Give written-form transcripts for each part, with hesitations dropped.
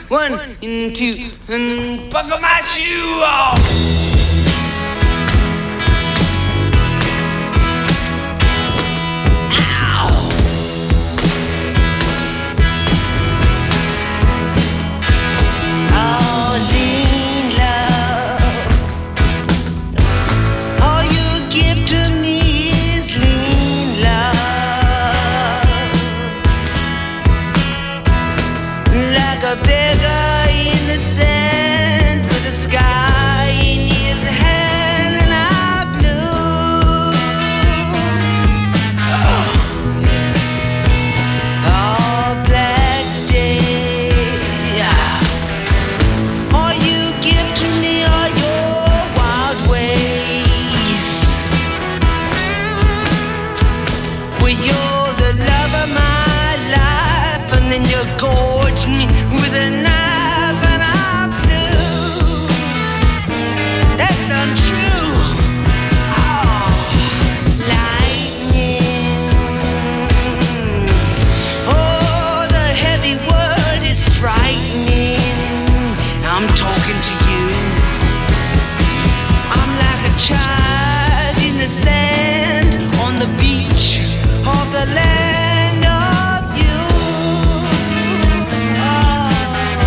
One and two, and buckle my shoe off. A beggar in the sand with the sky in his hand and I blue. Oh, yeah. All black day. All you give to me are your wild ways. Well, you're the love of my life, and then you gorge me with a knife and I'm blue. That's untrue. Oh, lightning. Oh, the heavy word is frightening. I'm talking to you. I'm like a child in the sand on the beach of the land of you. Oh.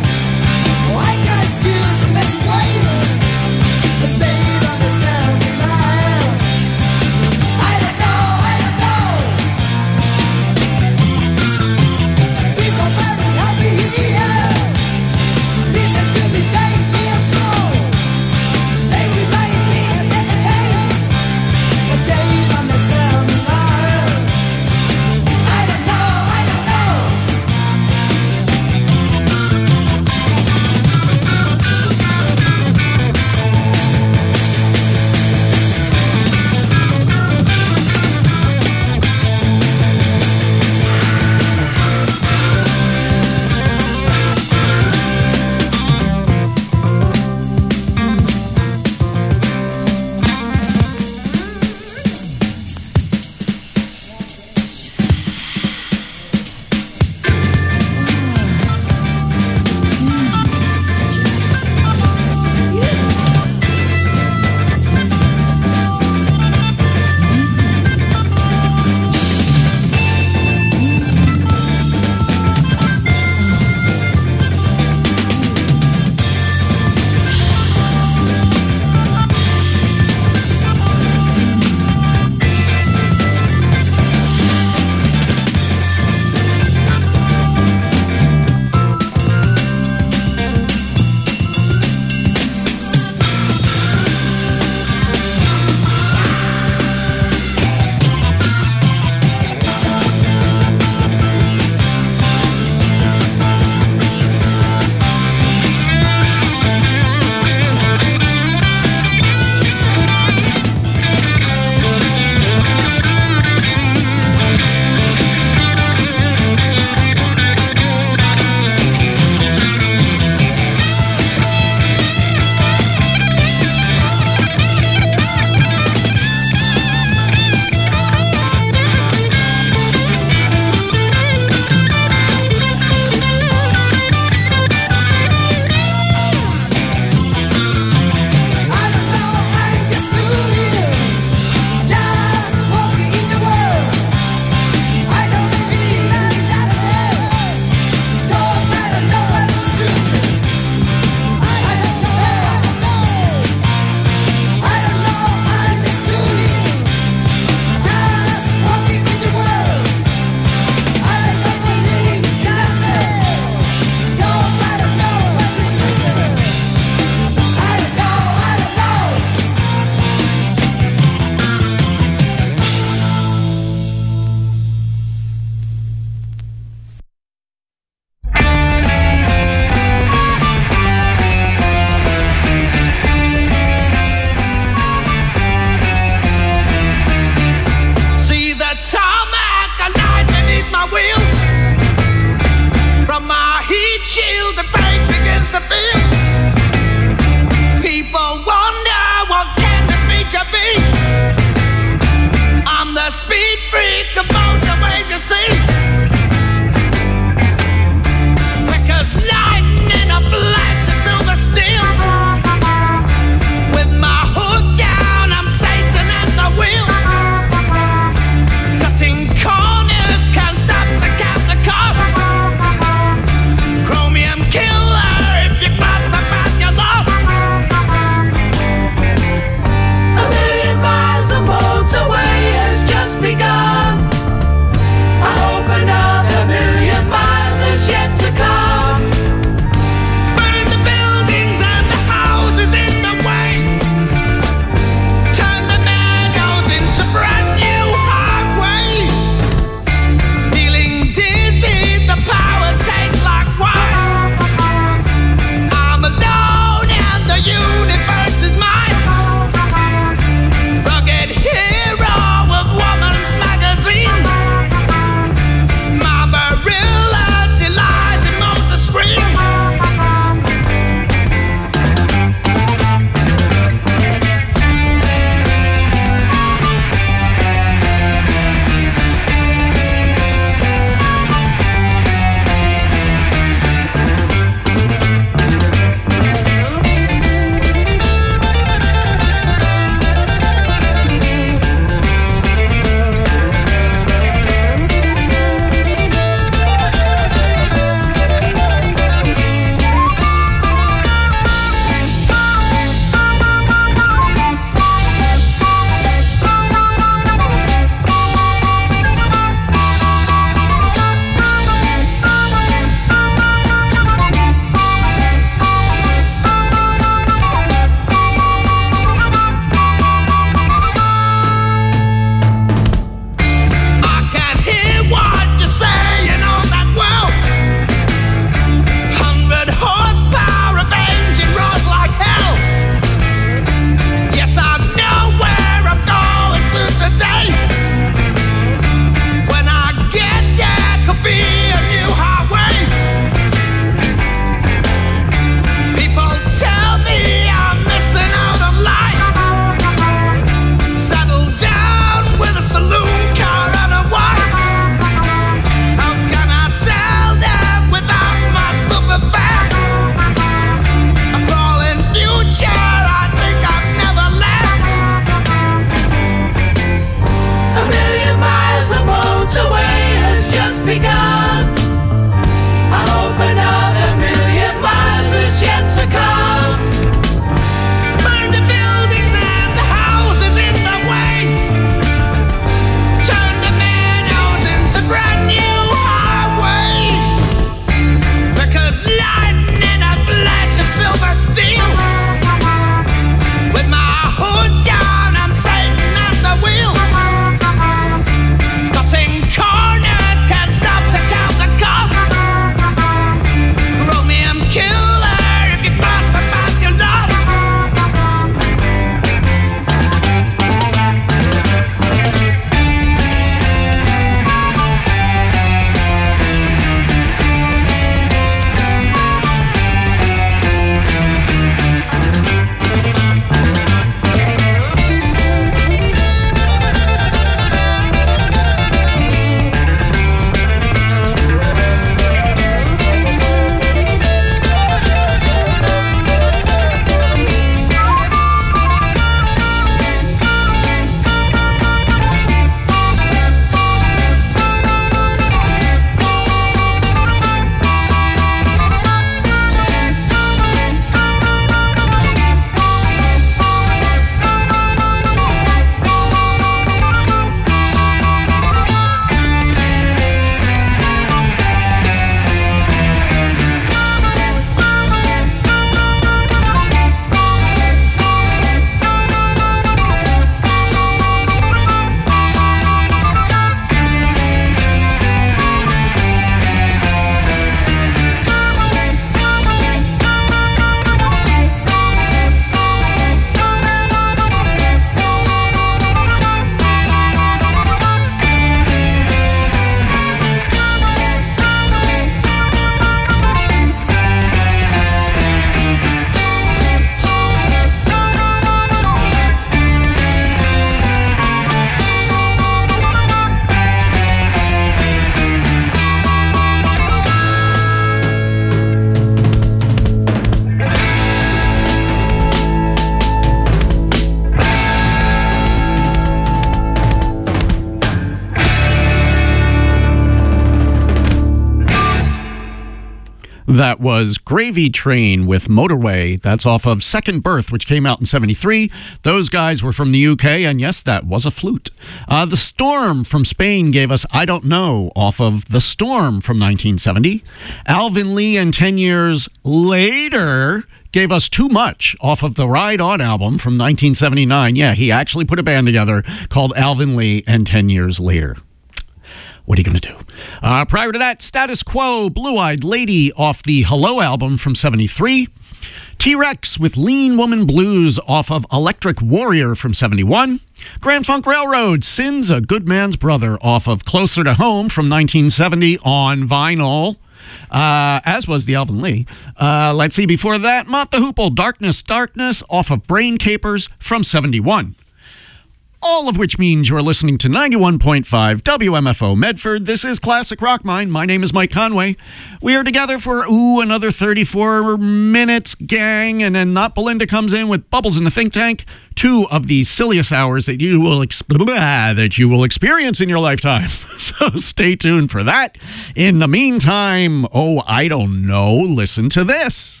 That was Gravy Train with Motorway. That's off of Second Birth, which came out in 73. Those guys were from the UK, and yes, that was a flute. The Storm from Spain gave us I Don't Know off of The Storm from 1970. Alvin Lee and 10 Years Later gave us Too Much off of the Ride On album from 1979. Yeah, he actually put a band together called Alvin Lee and 10 Years Later. What are you going to do? Prior to that, Status Quo, Blue-Eyed Lady off the Hello album from 73. T-Rex with Lean Woman Blues off of Electric Warrior from 71. Grand Funk Railroad, Sin's a Good Man's Brother off of Closer to Home from 1970 on vinyl. As was the Alvin Lee. Let's see, before that, Mott the Hoople, Darkness, Darkness off of Brain Capers from 71. All of which means you're listening to 91.5 WMFO Medford. This is Classic Rock Mine. My name is Mike Conway. We are together for, another 34 minutes, gang. And then Not Belinda comes in with Bubbles in the Think Tank. 2 of the silliest hours that you will experience in your lifetime. So stay tuned for that. In the meantime, I don't know, listen to this.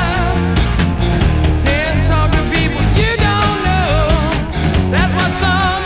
Talk to people you don't know. That's my song.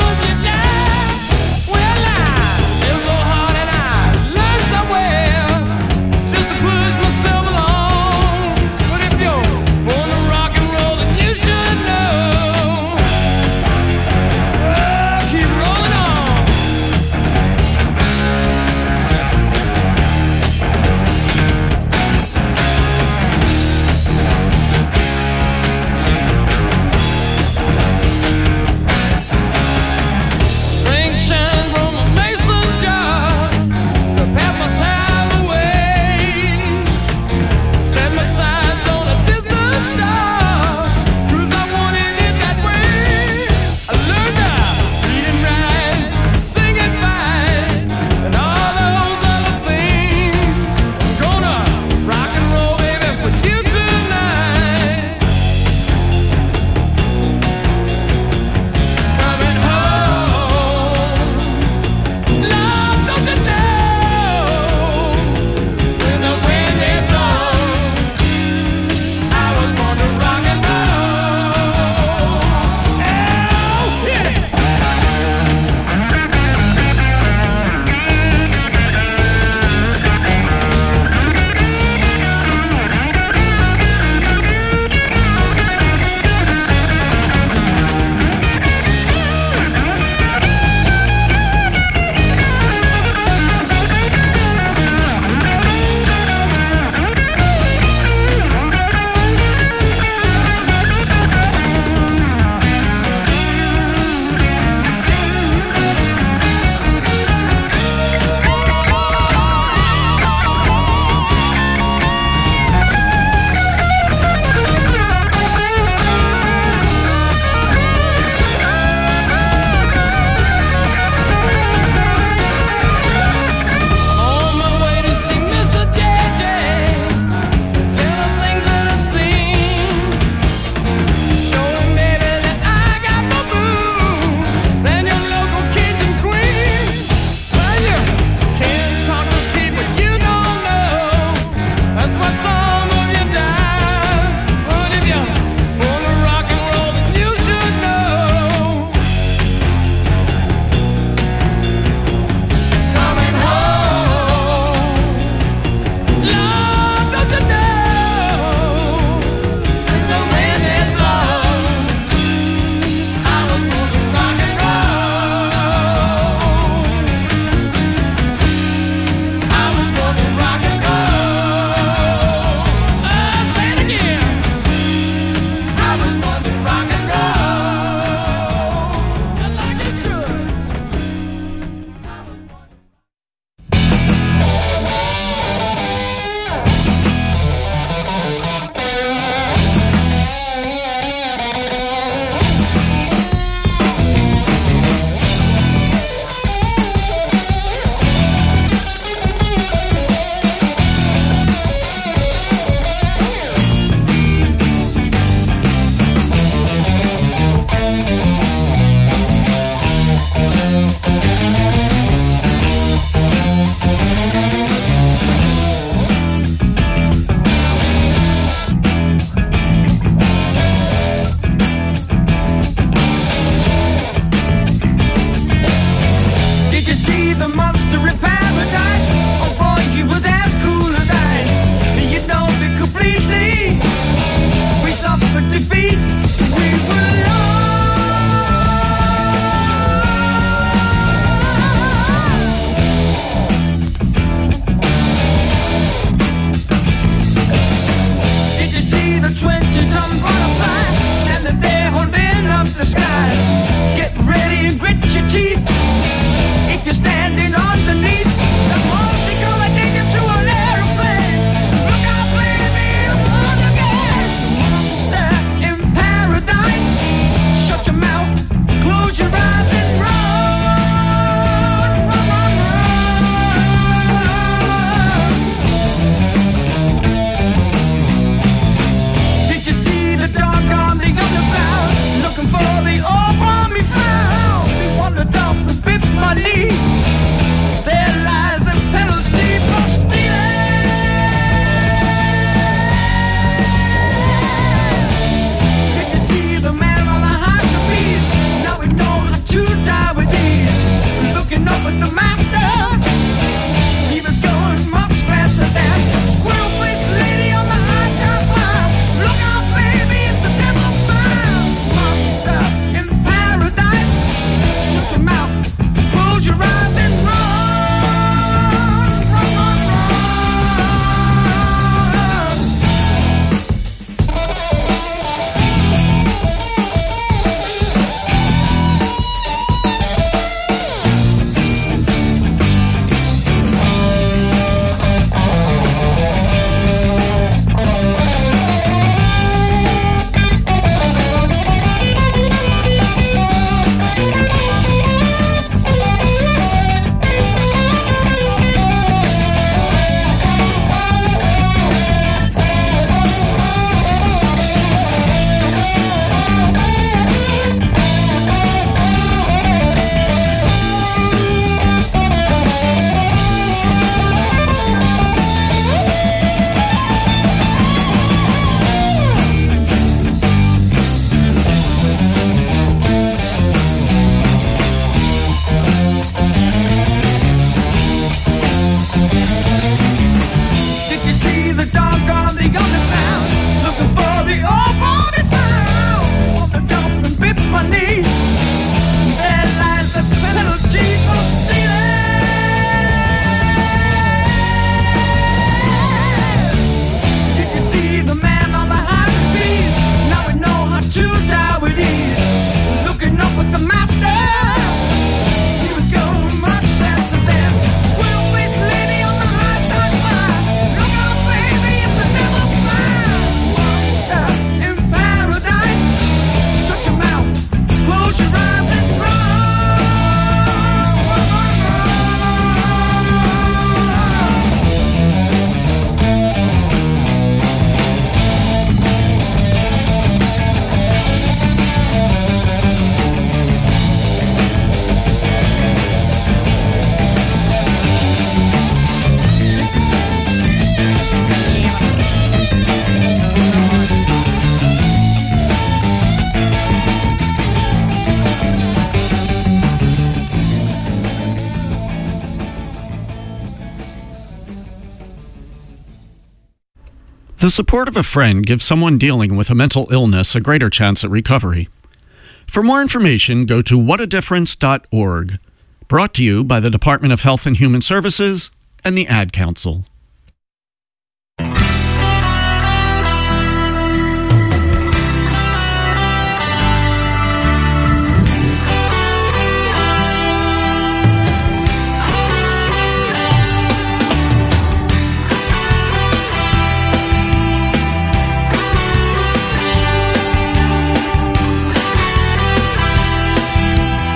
The support of a friend gives someone dealing with a mental illness a greater chance at recovery. For more information, go to whatadifference.org. Brought to you by the Department of Health and Human Services and the Ad Council.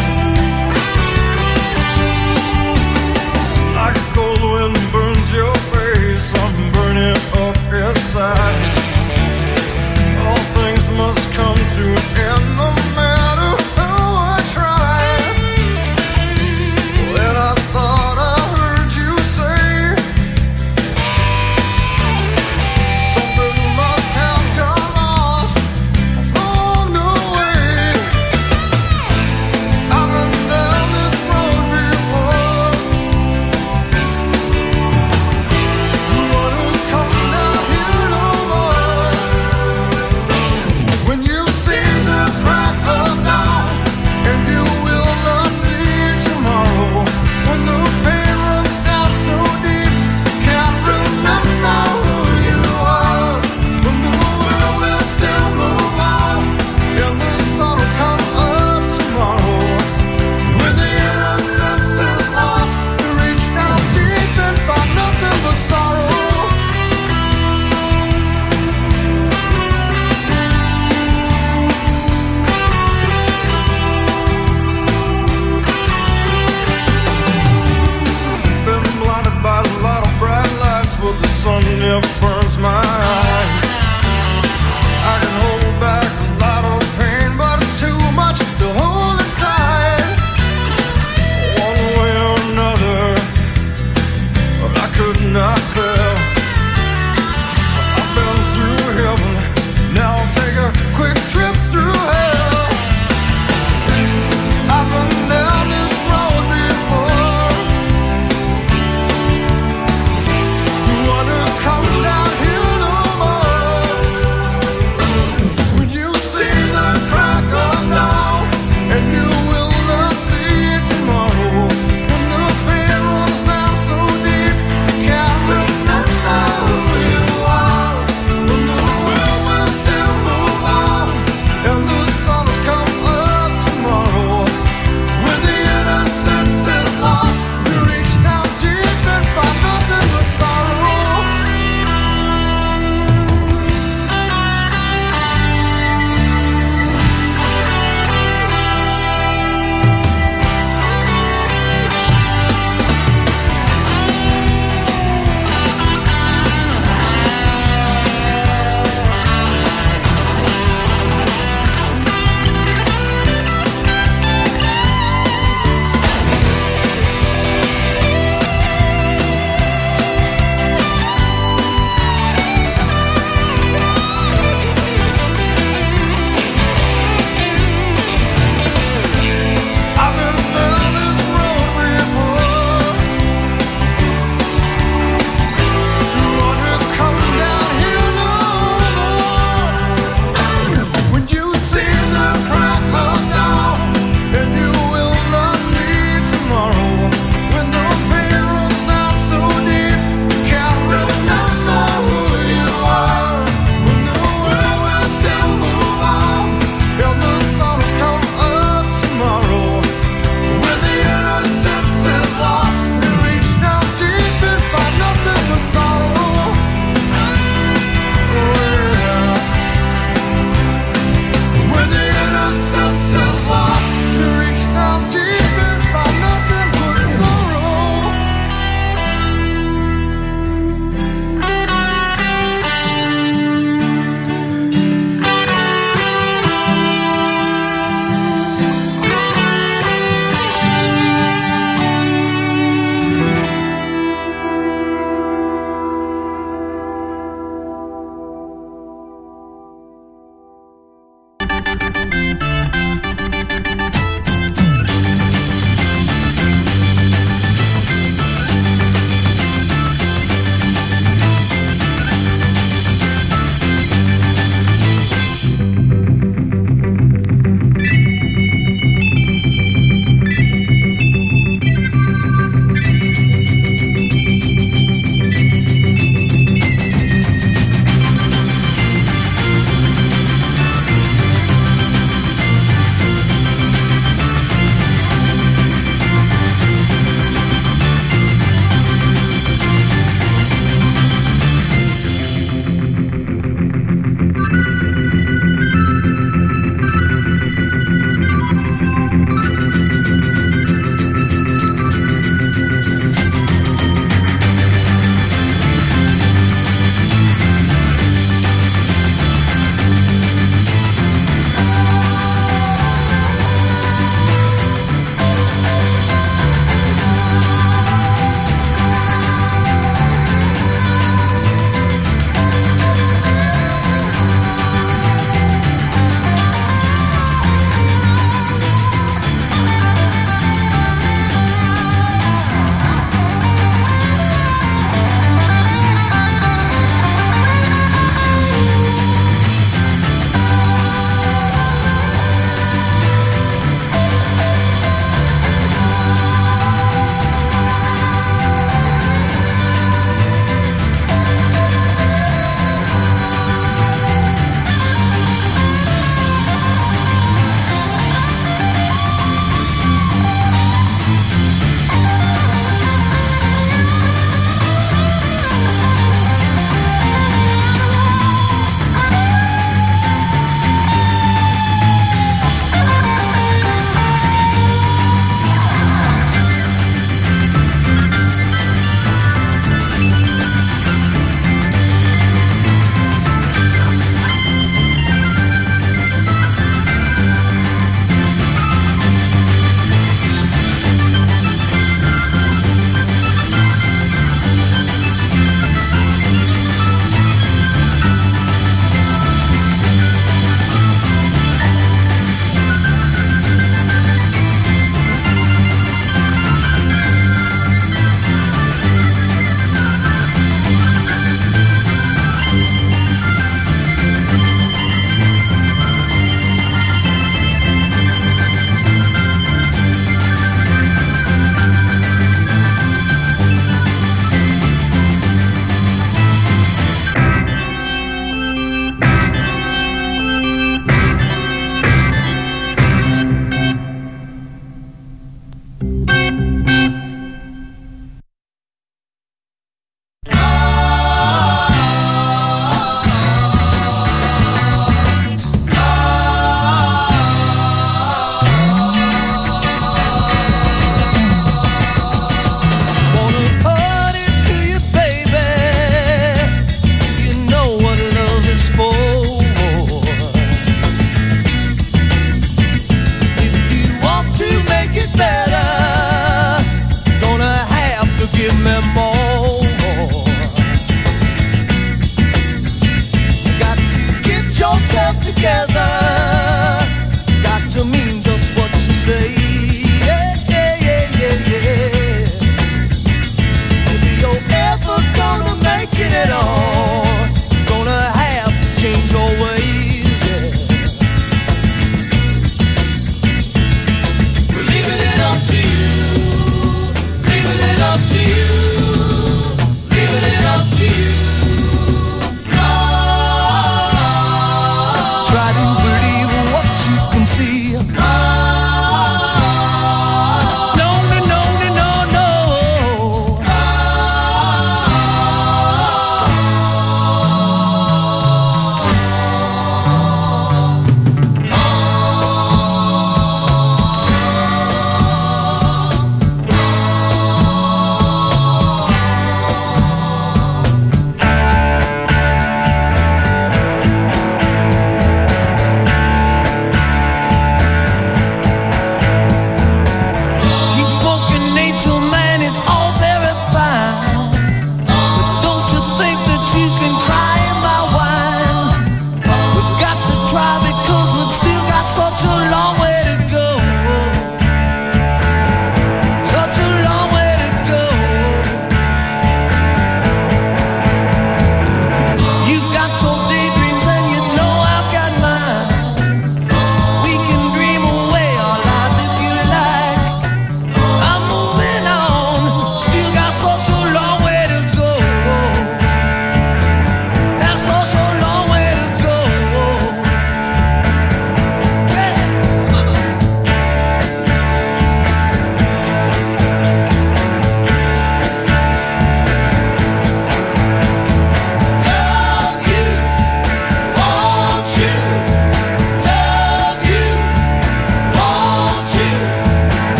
Like a cold wind burns your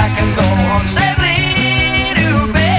I can go home safely to bed.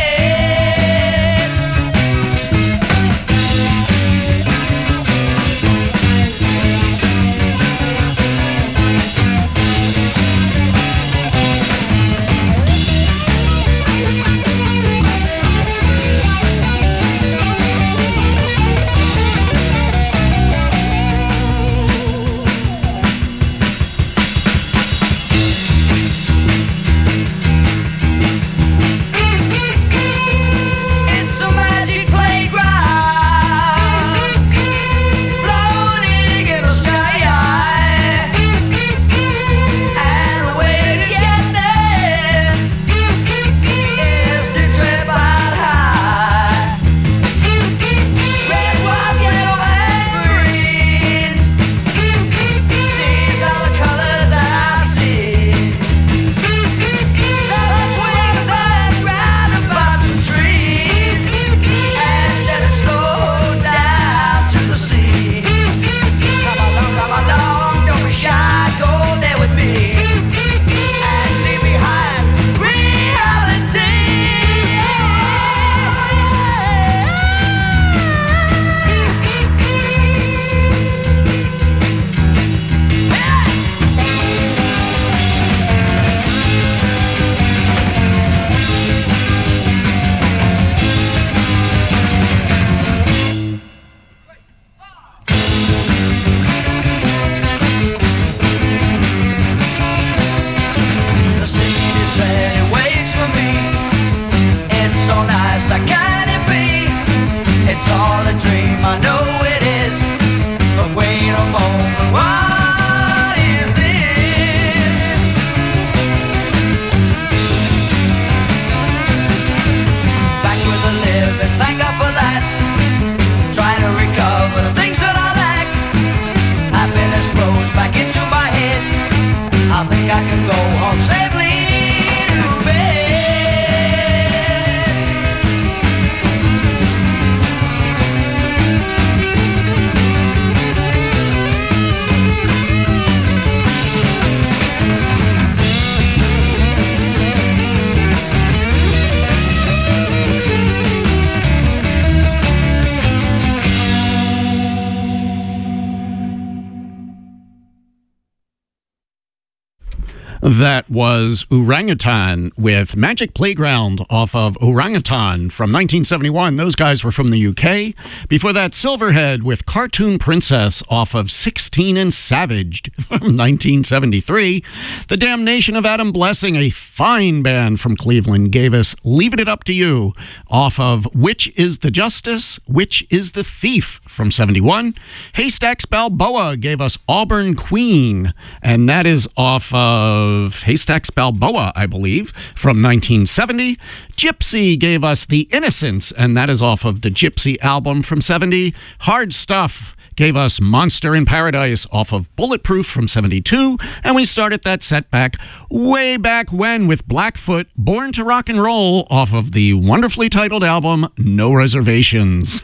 That was Orangutan with Magic Playground off of Orangutan from 1971. Those guys were from the UK. Before that, Silverhead with Cartoon Princess off of 16 and Savaged from 1973. The Damnation of Adam Blessing, a fine band from Cleveland, gave us Leaving It Up to You off of Which is the Justice, Which is the Thief from 71. Haystacks Balboa gave us Auburn Queen, and that is off of Haystacks Balboa, I believe, from 1970. Gypsy gave us The Innocents, and that is off of the Gypsy album from 70. Hard Stuff gave us Monster in Paradise off of Bulletproof from 72. And we started that set back way back when with Blackfoot, Born to Rock and Roll off of the wonderfully titled album No Reservations.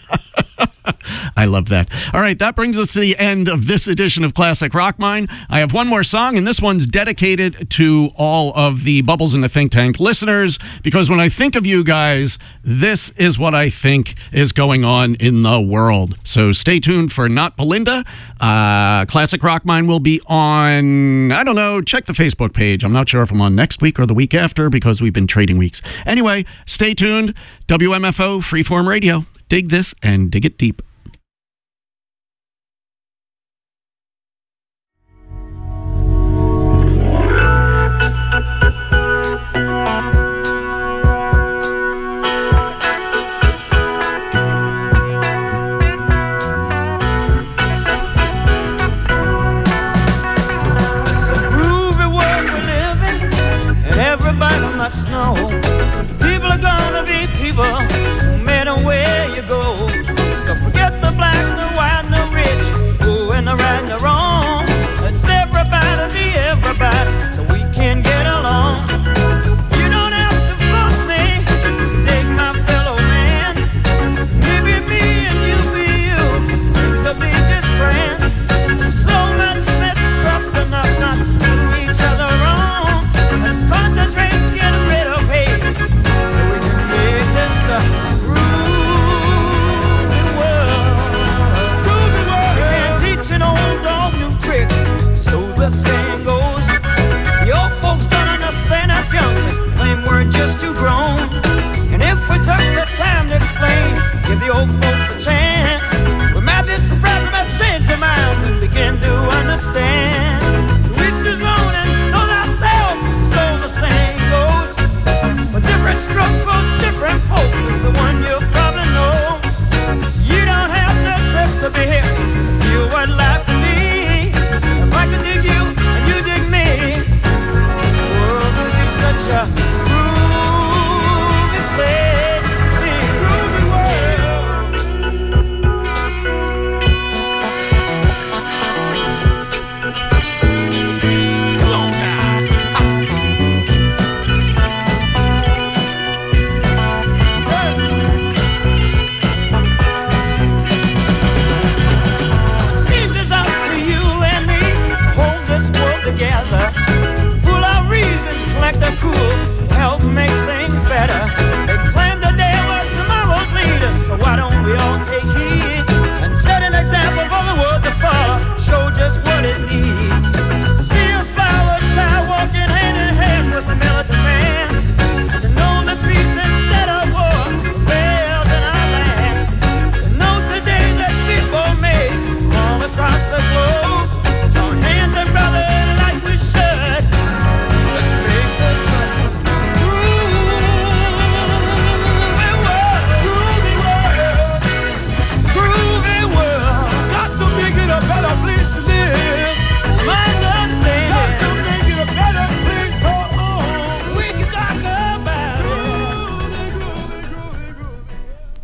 I love that. All right, that brings us to the end of this edition of Classic Rock Mine. I have one more song, and this one's dedicated to all of the Bubbles in the Think Tank listeners, because when I think of you guys, this is what I think is going on in the world. So stay tuned for Not Belinda. Classic Rock Mine will be on, I don't know, check the Facebook page. I'm not sure if I'm on next week or the week after because we've been trading weeks. Anyway, stay tuned. WMFO Freeform Radio. Dig this and dig it deep. Know people are gonna be people no matter where you go. So forget the black, the white, the rich, who and the right and the wrong. Let's everybody be everybody so we can get along. You don't have to force me to take my fellow man. Maybe me and you be you, things will be just grand. So much mistrust enough not to do each other wrong. Let's concentrate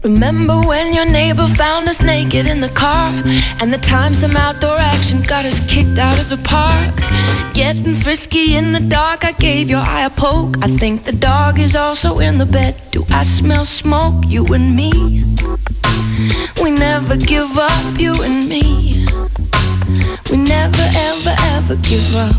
Remember when your neighbor found us naked in the car, and the time some outdoor action got us kicked out of the park? Getting frisky in the dark, I gave your eye a poke. I think the dog is also in the bed. Do I smell smoke, you and me? We never give up, you and me. We never, ever, ever give up.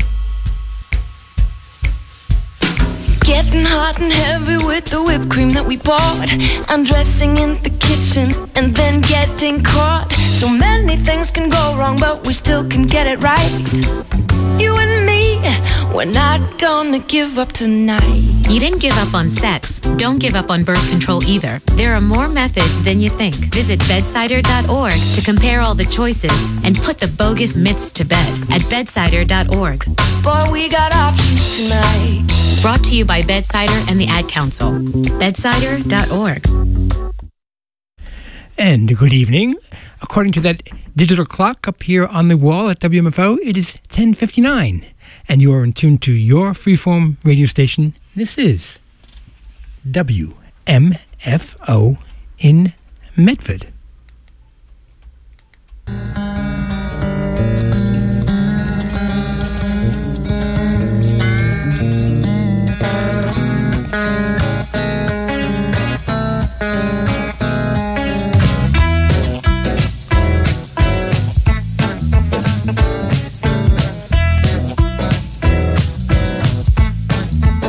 Getting hot and heavy with the whipped cream that we bought, undressing in the kitchen and then getting caught. So many things can go wrong, but we still can get it right. You and me, we're not gonna give up tonight. You didn't give up on sex. Don't give up on birth control either. There are more methods than you think. Visit bedsider.org to compare all the choices and put the bogus myths to bed at bedsider.org. Boy, we got options tonight. Brought to you by Bedsider and the Ad Council. Bedsider.org. And good evening. According to that digital clock up here on the wall at WMFO, it is 10:59. And you are in tune to your freeform radio station. This is WMFO in Medford.